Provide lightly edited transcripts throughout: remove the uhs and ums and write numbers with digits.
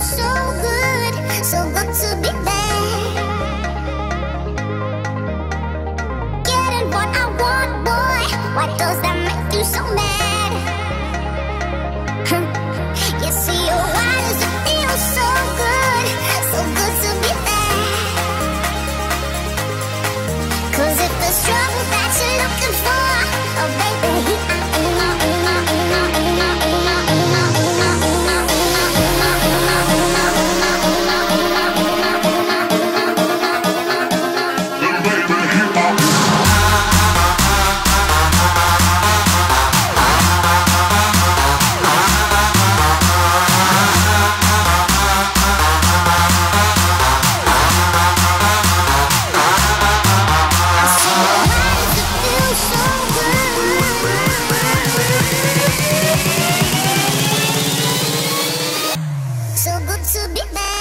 so good, so good to be there. Getting what I want, boy. Why does that make you so mad? You see, oh, why does it feel so good to be there? 'Cause if there's trouble that you're looking for, oh baby, here I am. So good to be back.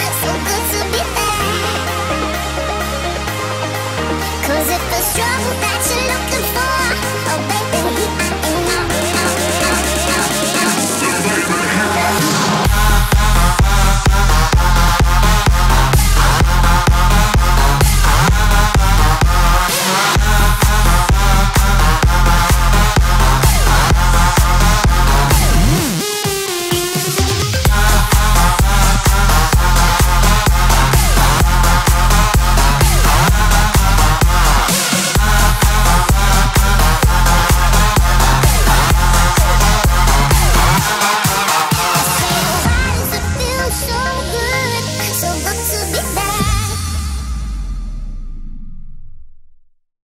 Cause if there's trouble that